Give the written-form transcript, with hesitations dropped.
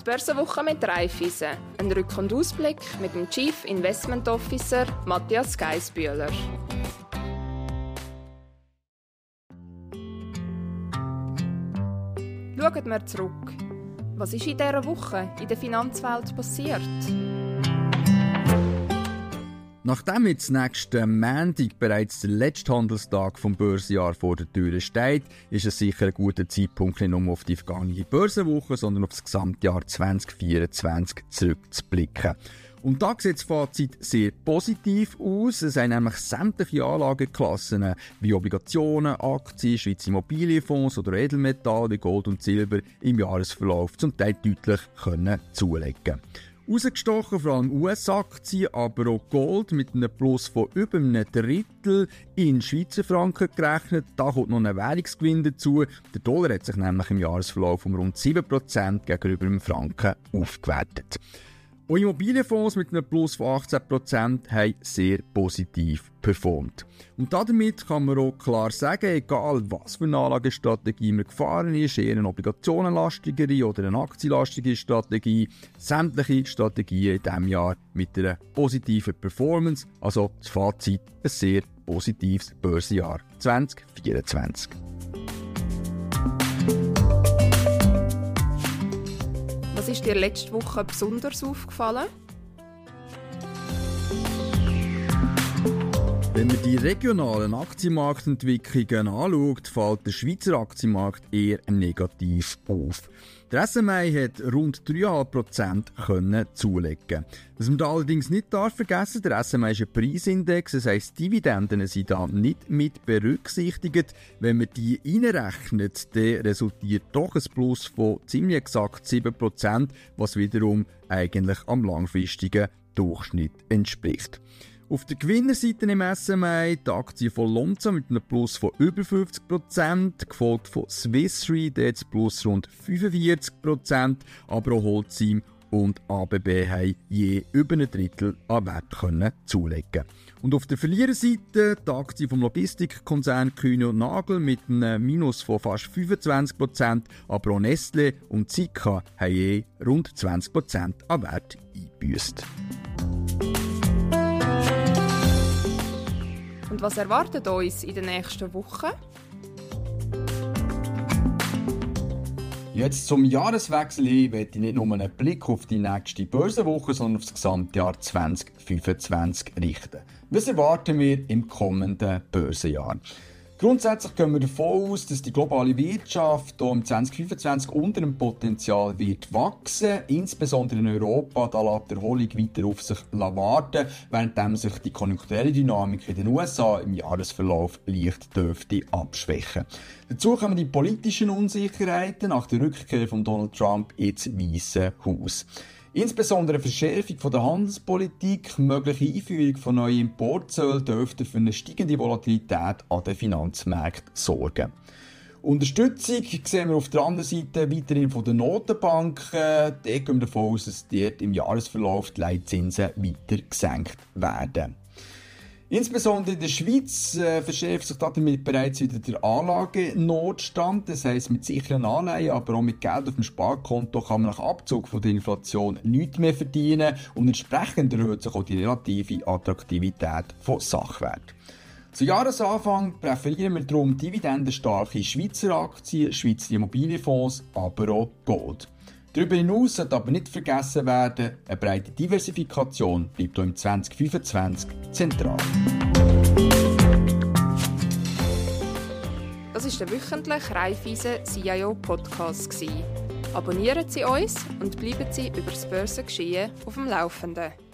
Die Börsenwoche mit Raiffeisen. Ein Rück- und Ausblick mit dem Chief Investment Officer Matthias Geissbühler. Schauen wir zurück. Was ist in dieser Woche in der Finanzwelt passiert? Nachdem jetzt nächsten Montag bereits der letzte Handelstag vom Börsenjahr vor der Tür steht, ist es sicher ein guter Zeitpunkt, nicht nur auf die vergangene Börsenwoche, sondern auf das Gesamtjahr 2024 zurückzublicken. Und da sieht das Fazit sehr positiv aus. Es haben nämlich sämtliche Anlageklassen wie Obligationen, Aktien, Schweizer Immobilienfonds oder Edelmetalle wie Gold und Silber im Jahresverlauf zum Teil deutlich zulegen. Rausgestochen vor allem US-Aktien, aber auch Gold mit einem Plus von über einem Drittel in Schweizer Franken gerechnet. Da kommt noch ein Währungsgewinn dazu. Der Dollar hat sich nämlich im Jahresverlauf um rund 7% gegenüber dem Franken aufgewertet. Auch Immobilienfonds mit einem Plus von 18% haben sehr positiv performt. Und damit kann man auch klar sagen, egal was für eine Anlagestrategie man gefahren ist, eher eine obligationenlastigere oder eine aktienlastige Strategie, sämtliche Strategien in diesem Jahr mit einer positiven Performance, also das Fazit, ein sehr positives Börsenjahr 2024. Was ist dir letzte Woche besonders aufgefallen? Wenn man die regionalen Aktienmarktentwicklungen anschaut, fällt der Schweizer Aktienmarkt eher negativ auf. Der SMI hat rund 3,5% zulegen. Was man da allerdings nicht vergessen darf, der SMI ist ein Preisindex, das heisst, Dividenden sind da nicht mit berücksichtigt. Wenn man die reinrechnet, dann resultiert doch ein Plus von ziemlich exakt 7%, was wiederum eigentlich am langfristigen Durchschnitt entspricht. Auf der Gewinnerseite im SMI die Aktie von Lonza mit einem Plus von über 50%, gefolgt von Swiss Re, jetzt Plus rund 45%, aber auch Holcim und ABB haben je über ein Drittel an Wert zulegen. Und auf der Verliererseite die Aktie vom Logistikkonzern Kühne + Nagel mit einem Minus von fast 25%, aber auch Nestlé und Sika haben je rund 20% an Wert eingebüßt. Und was erwartet uns in den nächsten Wochen? Jetzt zum Jahreswechsel hin möchte ich nicht nur einen Blick auf die nächste Börsenwoche, sondern auf das Gesamtjahr 2025 richten. Was erwarten wir im kommenden Börsenjahr? Grundsätzlich gehen wir davon aus, dass die globale Wirtschaft im 2025 unter dem Potenzial wird wachsen. Insbesondere in Europa, da lässt die Erholung weiter auf sich warten, während sich die konjunkturelle Dynamik in den USA im Jahresverlauf leicht dürfte abschwächen. Dazu kommen die politischen Unsicherheiten nach der Rückkehr von Donald Trump ins Weiße Haus. Insbesondere eine Verschärfung von der Handelspolitik, mögliche Einführung von neuen Importzöllen dürfte für eine steigende Volatilität an den Finanzmärkten sorgen. Unterstützung sehen wir auf der anderen Seite weiterhin von den Notenbanken. Dort gehen wir davon aus, dass dort im Jahresverlauf die Leitzinsen weiter gesenkt werden. Insbesondere in der Schweiz verschärft sich damit bereits wieder der Anlagenotstand. Das heisst, mit sicheren Anleihen, aber auch mit Geld auf dem Sparkonto kann man nach Abzug von der Inflation nichts mehr verdienen und entsprechend erhöht sich auch die relative Attraktivität von Sachwerten. Zu Jahresanfang präferieren wir darum dividendenstarke Schweizer Aktien, Schweizer Immobilienfonds, aber auch Gold. Darüber hinaus sollte aber nicht vergessen werden, eine breite Diversifikation bleibt auch im 2025 zentral. Das war der wöchentliche Raiffeisen CIO Podcast. Abonnieren Sie uns und bleiben Sie über das Börsengeschehen auf dem Laufenden.